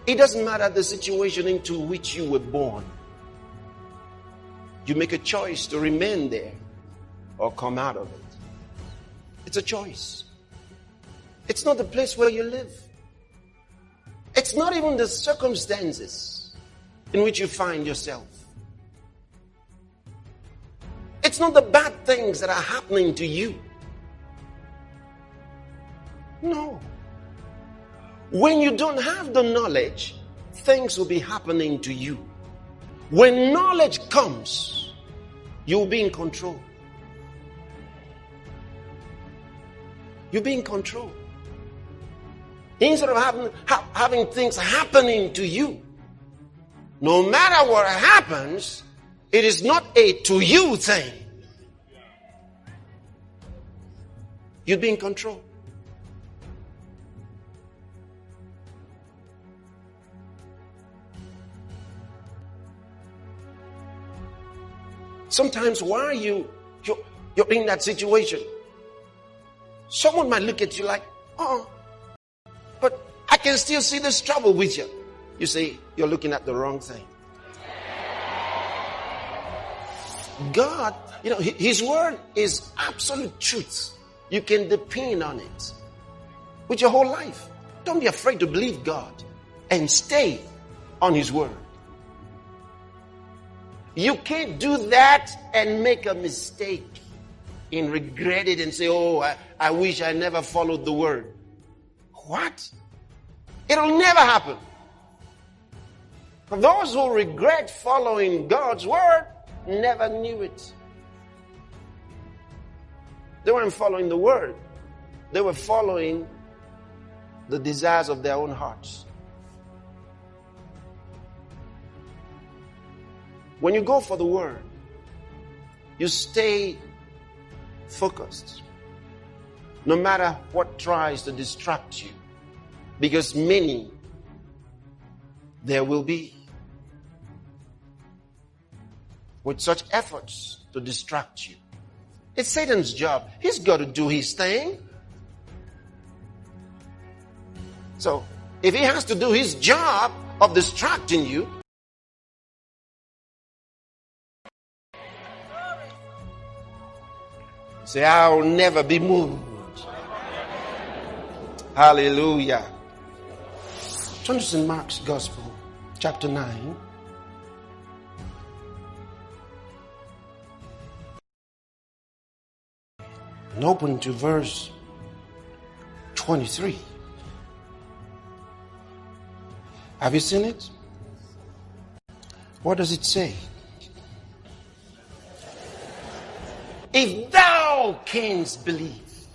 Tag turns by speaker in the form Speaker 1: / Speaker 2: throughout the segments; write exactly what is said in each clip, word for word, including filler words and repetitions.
Speaker 1: It doesn't matter the situation into which you were born. You make a choice to remain there or come out of it. It's a choice. It's not the place where you live. It's not even the circumstances in which you find yourself. It's not the bad things that are happening to you. No. When you don't have the knowledge, things will be happening to you. When knowledge comes, you'll be in control. You'll be in control. Instead of having, ha- having things happening to you, no matter what happens, it is not a to you thing. You'll be in control. Sometimes while you, you're, you're in that situation, someone might look at you like, oh, but I can still see this trouble with you. You see, you're looking at the wrong thing. God, you know, His word is absolute truth. You can depend on it with your whole life. Don't be afraid to believe God and stay on His word. You can't do that and make a mistake and regret it and say, oh, I, I wish I never followed the word. What? It'll never happen. For those who regret following God's word, never knew it. They weren't following the word. They were following the desires of their own hearts. When you go for the word, you stay focused. No matter what tries to distract you. Because many there will be with such efforts to distract you. It's Satan's job. He's got to do his thing. So, if he has to do his job of distracting you, say, I'll never be moved. Hallelujah. Turn to Saint Mark's Gospel, chapter nine. And open to verse twenty-three. Have you seen it? What does it say? If thou canst believe.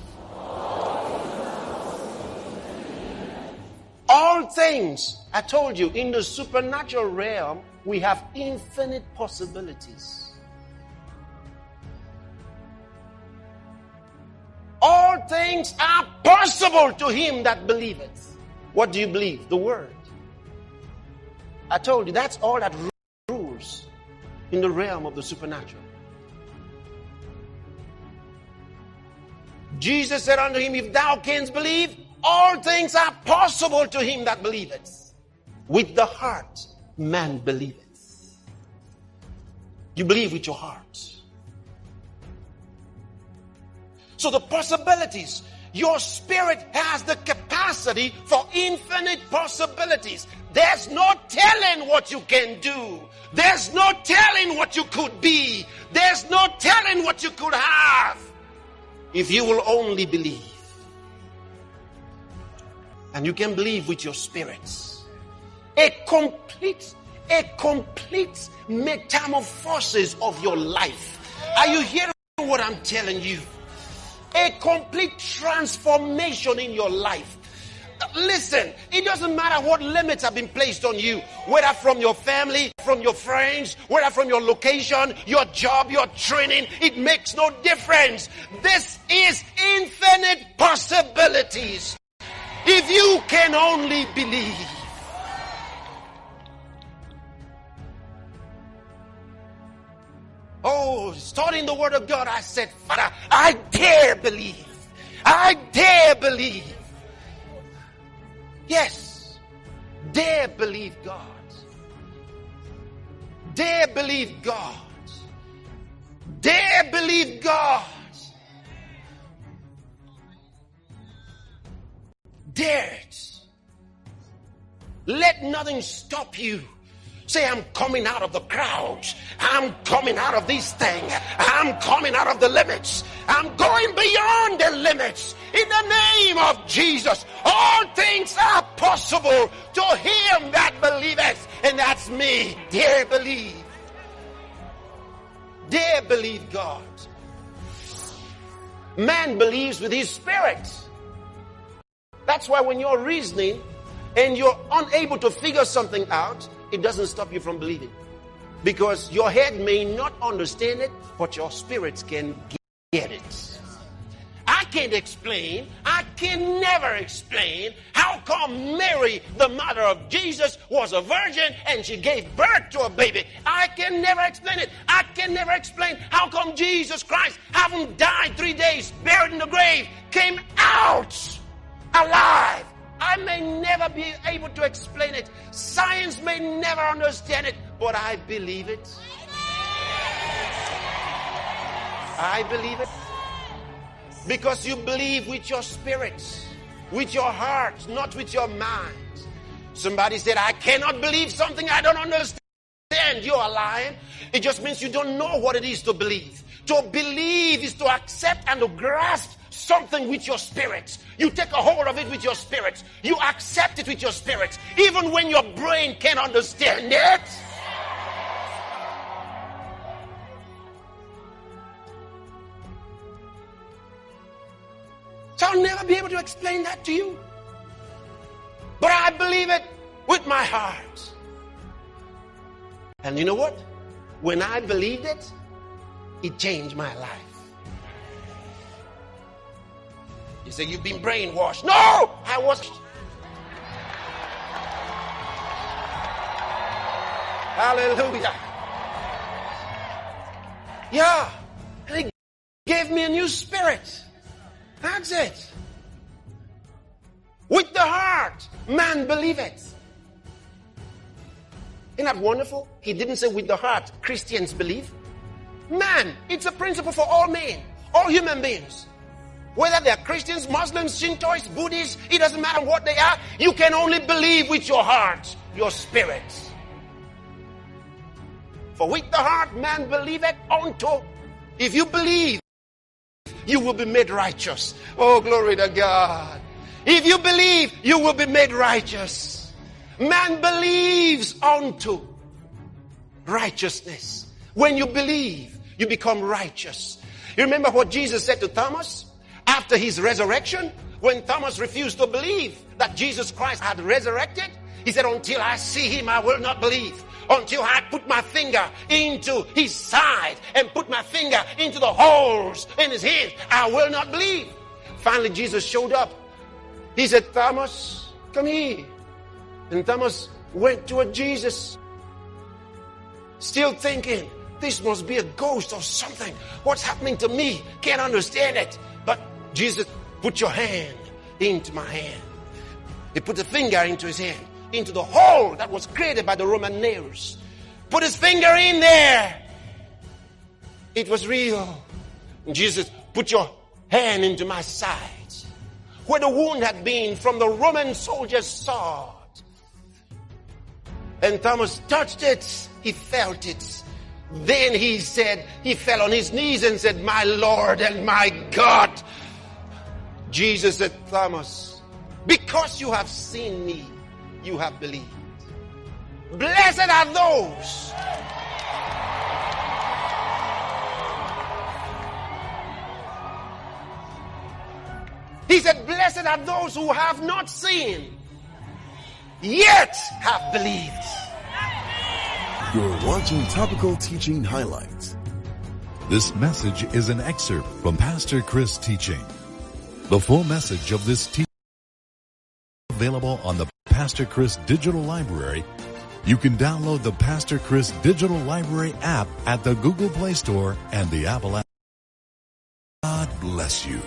Speaker 1: All things, I told you, in the supernatural realm, we have infinite possibilities. All things are possible to him that believeth. What do you believe? The word. I told you, that's all that rules in the realm of the supernatural. Jesus said unto him, if thou canst believe, all things are possible to him that believeth. With the heart, man believeth. You believe with your heart. So the possibilities, your spirit has the capacity for infinite possibilities. There's no telling what you can do. There's no telling what you could be. There's no telling what you could have. If you will only believe. And you can believe with your spirits. A complete, a complete metamorphosis of your life. Are you hearing what I'm telling you? A complete transformation in your life. Listen, it doesn't matter what limits have been placed on you, whether from your family, from your friends, whether from your location, your job, your training, it makes no difference. This is infinite possibilities. If you can only believe. Oh, studying the word of God, I said, Father, I dare believe. I dare believe. Yes. Dare believe God. Dare believe God. Dare believe God. Dare it. Let nothing stop you. Say, I'm coming out of the crowd. I'm coming out of this thing. I'm coming out of the limits. I'm going beyond the limits. In the name of Jesus, all things are possible to him that believeth. And that's me. Dare believe. Dare believe God. Man believes with his spirit. That's why when you're reasoning and you're unable to figure something out, it doesn't stop you from believing. Because your head may not understand it, but your spirits can get it. I can't explain, I can never explain how come Mary, the mother of Jesus, was a virgin and she gave birth to a baby. I can never explain it. I can never explain how come Jesus Christ, having died three days, buried in the grave, came out alive. I may never be able to explain it. Science may never understand it, but I believe it. I believe it. Because you believe with your spirit, with your heart, not with your mind. Somebody said, I cannot believe something I don't understand. You are lying. It just means you don't know what it is to believe. To believe is to accept and to grasp something with your spirit. You take a hold of it with your spirit. You accept it with your spirit. Even when your brain can't understand it. So I'll never be able to explain that to you. But I believe it with my heart. And you know what? When I believed it, it changed my life. You say, you've been brainwashed. No! I was. Hallelujah. Yeah. And he gave me a new spirit. That's it. With the heart, man believeth. Isn't that wonderful? He didn't say with the heart, Christians believe. Man, it's a principle for all men, all human beings. Whether they're Christians, Muslims, Shintoists, Buddhists, it doesn't matter what they are. You can only believe with your heart, your spirit. For with the heart man believeth unto. If you believe, you will be made righteous. Oh, glory to God. If you believe, you will be made righteous. Man believes unto righteousness. When you believe, you become righteous. You remember what Jesus said to Thomas after his resurrection? When Thomas refused to believe that Jesus Christ had resurrected, he said, until I see him, I will not believe. Until I put my finger into his side and put my finger into the holes in his hands, I will not believe. Finally, Jesus showed up. He said, Thomas, come here. And Thomas went toward Jesus, still thinking, this must be a ghost or something. What's happening to me? Can't understand it. But Jesus, put your hand into my hand. He put the finger into his hand, into the hole that was created by the Roman nails. Put his finger in there. It was real. And Jesus, put your hand into my side, where the wound had been from the Roman soldier's sword. And Thomas touched it. He felt it. Then he said, he fell on his knees and said, my Lord and my God. Jesus said, Thomas, because you have seen me, you have believed. Blessed are those. He said, blessed are those who have not seen, yet have believed.
Speaker 2: You're watching Topical Teaching Highlights.
Speaker 3: This message is an excerpt from Pastor Chris' teaching. The full message of this teaching is available on the Pastor Chris Digital Library. You can download the Pastor Chris Digital Library app at the Google Play Store and the Apple App. God bless you.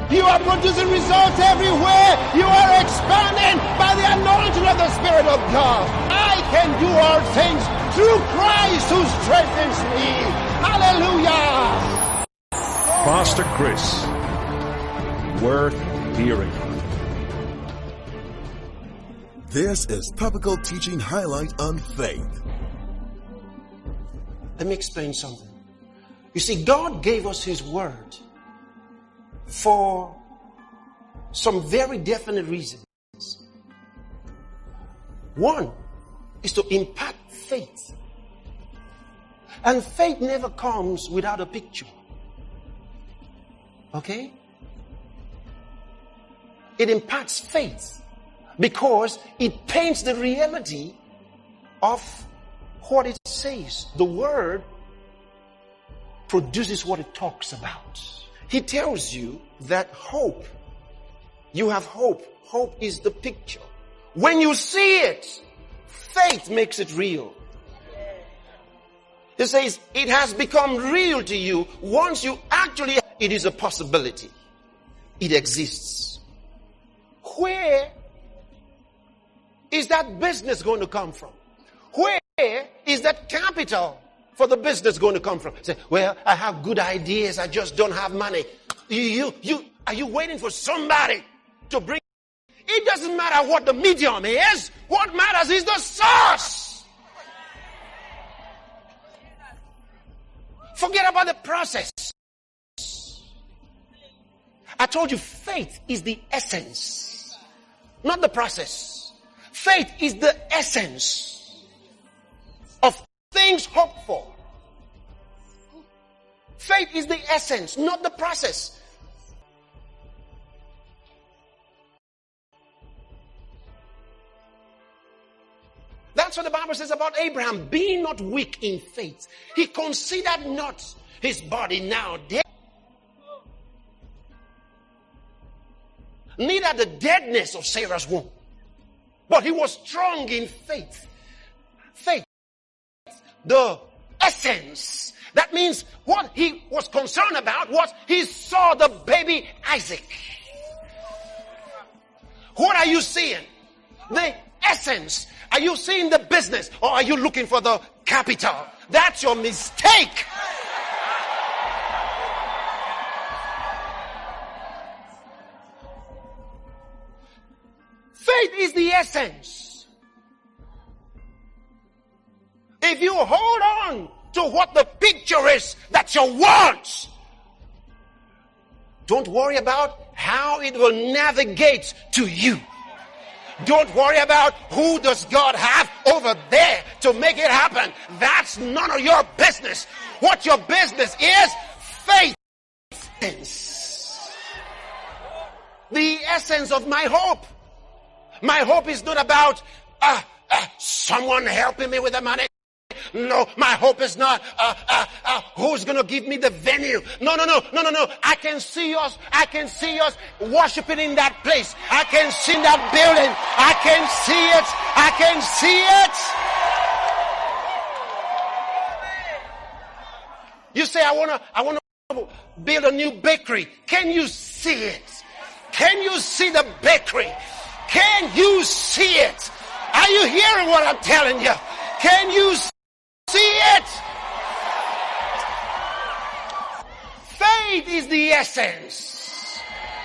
Speaker 1: You are producing results everywhere. You are expanding by the anointing of the Spirit of God. I can do all things through Christ who strengthens me. Hallelujah.
Speaker 4: Pastor Chris, worth hearing.
Speaker 2: This is Topical Teaching Highlight on Faith.
Speaker 1: Let me explain something. You see, God gave us His Word for some very definite reasons. One is to impart faith. And faith never comes without a picture. Okay? It imparts faith because it paints the reality of what it says. The Word produces what it talks about. He tells you that hope, you have hope. Hope is the picture. When you see it, faith makes it real. He says it has become real to you once you actually, it is a possibility. It exists. Where is that business going to come from? Where is that capital for the business going to come from? Say, well, I have good ideas, I just don't have money. You, you, you, are you waiting for somebody to bring? It doesn't matter what the medium is. What matters is the source. Forget about the process. I told you faith is the essence, not the process. Faith is the essence of things hoped for. Faith is the essence, not the process. That's what the Bible says about Abraham. Being not weak in faith, he considered not his body now dead, neither the deadness of Sarah's womb, but he was strong in faith. Faith, the essence. That means what he was concerned about was he saw the baby Isaac. What are you seeing? The essence. Are you seeing the business or are you looking for the capital? That's your mistake. Faith is the essence. If you hold on to what the picture is that you want, don't worry about how it will navigate to you. Don't worry about who does God have over there to make it happen. That's none of your business. What your business is, faith. The essence of my hope. My hope is not about uh, uh, someone helping me with the money. No, my hope is not uh, uh, uh, who's going to give me the venue. No, no, no, no, no, no. I can see us. I can see us worshiping in that place. I can see that building. I can see it. I can see it. You say, I want to, I want to build a new bakery. Can you see it? Can you see the bakery? Can you see it? Are you hearing what I'm telling you? Can you see it? Faith is the essence.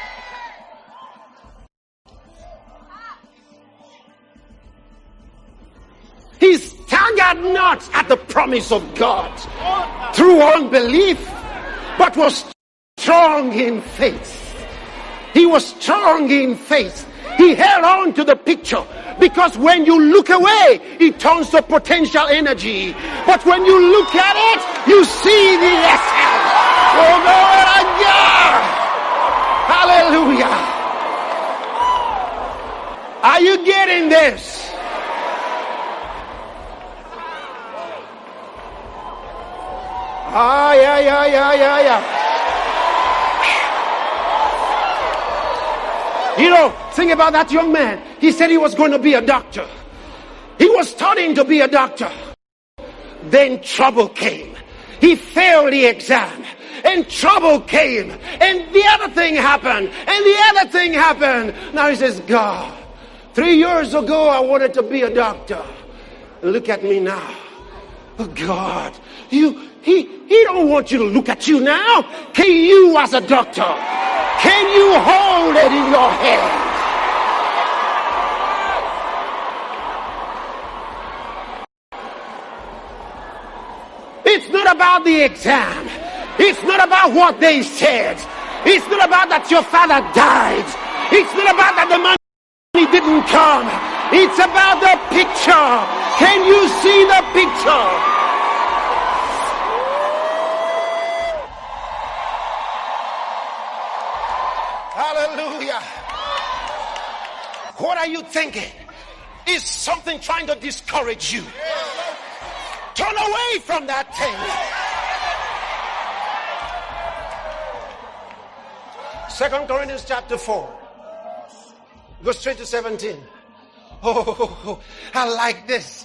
Speaker 1: He staggered not at the promise of God through unbelief, but was strong in faith. He was strong in faith. He held on to the picture because when you look away, it turns to potential energy. But when you look at it, you see the essence. Oh, glory to God. Hallelujah. Are you getting this? Ah, yeah, yeah, yeah, yeah, yeah. You know, think about that young man. He said he was going to be a doctor. He was studying to be a doctor. Then trouble came. He failed the exam. and trouble came, and the other thing happened, and the other thing happened. Now he says, God, three years ago I wanted to be a doctor. Look at me now. Oh God, you, he, he don't want you to look at you now. Can you as a doctor, can you hold it in your hand? It's not about the exam. It's not about what they said. It's not about that your father died. It's not about that the money didn't come. It's about the picture. Can you see the picture? Hallelujah. What are you thinking? Is something trying to discourage you? Turn away from that thing. Second Corinthians chapter four. Go straight to seventeen. Oh, I like this.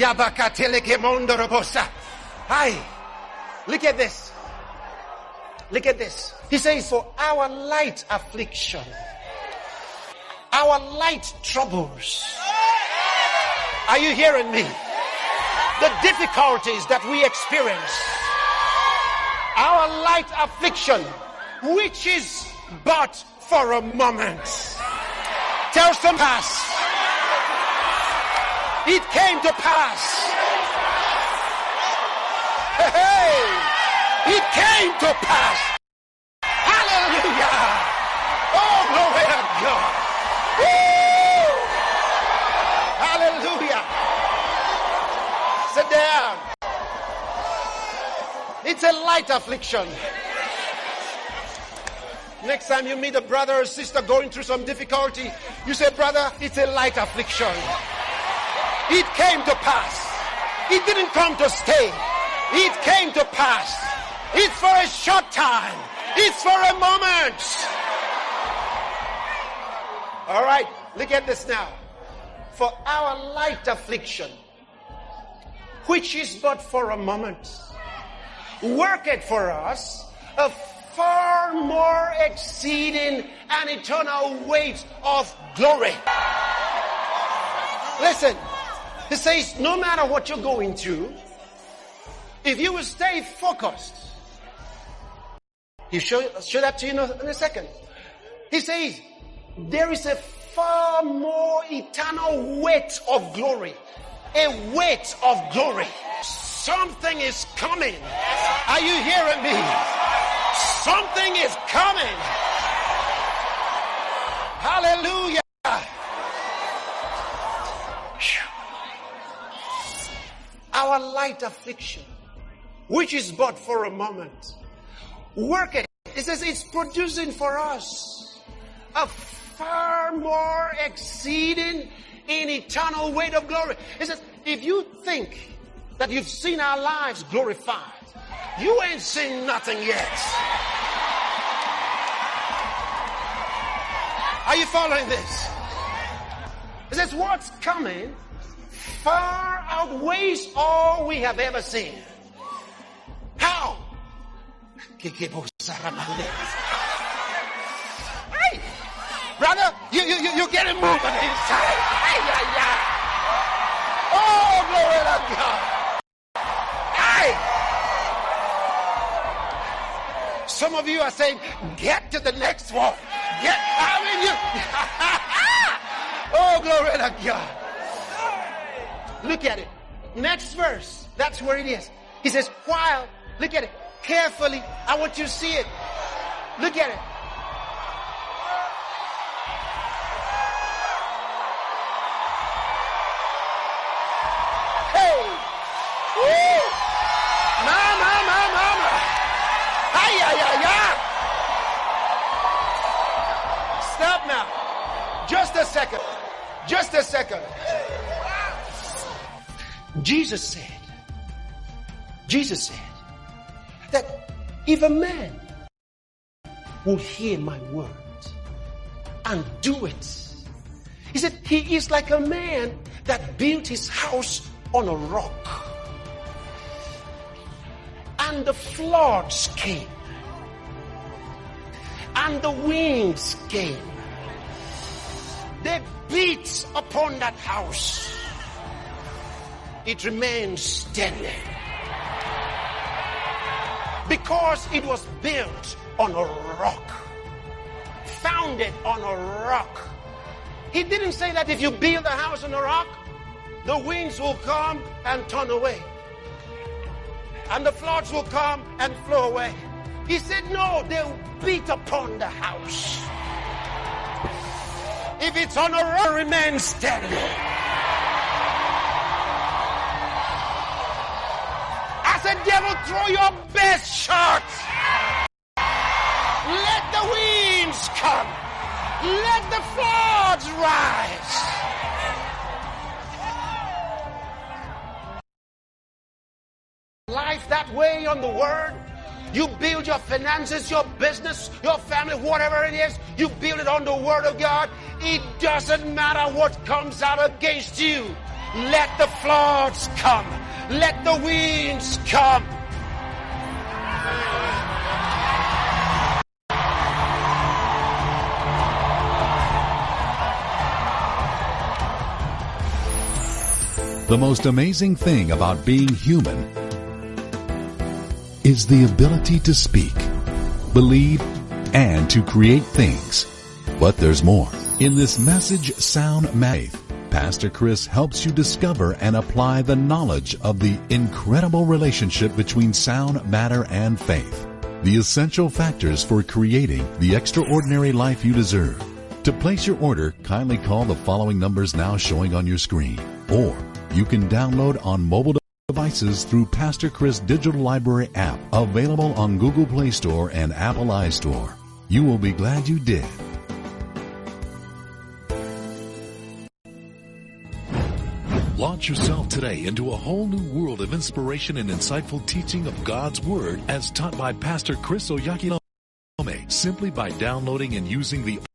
Speaker 1: Hi. Look at this. Look at this. He says, for our light affliction, our light troubles. Are you hearing me? The difficulties that we experience, our light affliction, which is but for a moment. Tell some pass. It came to pass. Hey, it came to pass. Hallelujah. Oh, glory to God. Woo! Hallelujah. Sit down. It's a light affliction. Next time you meet a brother or sister going through some difficulty, you say, brother, it's a light affliction. It came to pass. It didn't come to stay. It came to pass. It's for a short time. It's for a moment. All right, look at this now. For our light affliction, which is but for a moment, worketh for us a far more exceeding and eternal weight of glory. Listen, he says, no matter what you're going through, if you will stay focused, he'll show, show that to you in a, in a second. He says, there is a far more eternal weight of glory. A weight of glory. Something is coming. Are you hearing me? Something is coming. Hallelujah. Our light affliction, which is but for a moment, worketh. It says it's producing for us a far more exceeding in eternal weight of glory. It says, if you think that you've seen our lives glorified, you ain't seen nothing yet. Are you following this? It says what's coming far outweighs all we have ever seen. How? Hey, brother, you, you, you, you're getting moved on the inside. Hey, yeah, yeah. Oh, glory to God. Hey. Some of you are saying, get to the next one. Get, I mean, you. Oh, glory to God. Look at it. Next verse. That's where it is. He says, while, look at it. Carefully. I want you to see it. Look at it. Hey. Woo. Mama, mama, mama. Ay, ay, ay, ay. Stop now. Just a second. Just a second. Jesus said, Jesus said that if a man will hear my word and do it, he said he is like a man that built his house on a rock. And the floods came And the winds came. They beat upon that house. It remained steady. Because it was built on a rock. Founded on a rock. He didn't say that if you build a house on a rock, the winds will come and turn away. And the floods will come and flow away. He said, no, they'll beat upon the house. If it's on a rock, remain steady. I said, devil, throw your best shot. Let the winds come. Let the floods rise. Life that way on the word. You build your finances, your business, your family, whatever it is, you build it on the word of God. It doesn't matter what comes out against you. Let the floods come. Let the winds come.
Speaker 3: The most amazing thing about being human is the ability to speak, believe, and to create things. But there's more. In this message, Sound Faith, Pastor Chris helps you discover and apply the knowledge of the incredible relationship between sound matter and faith, the essential factors for creating the extraordinary life you deserve. To place your order, kindly call the following numbers now showing on your screen, or you can download on mobile devices through Pastor Chris Digital Library app, available on Google Play Store and Apple iStore. You will be glad you did.
Speaker 5: Launch yourself today into a whole new world of inspiration and insightful teaching of God's Word as taught by Pastor Chris Oyakhilome, simply by downloading and using the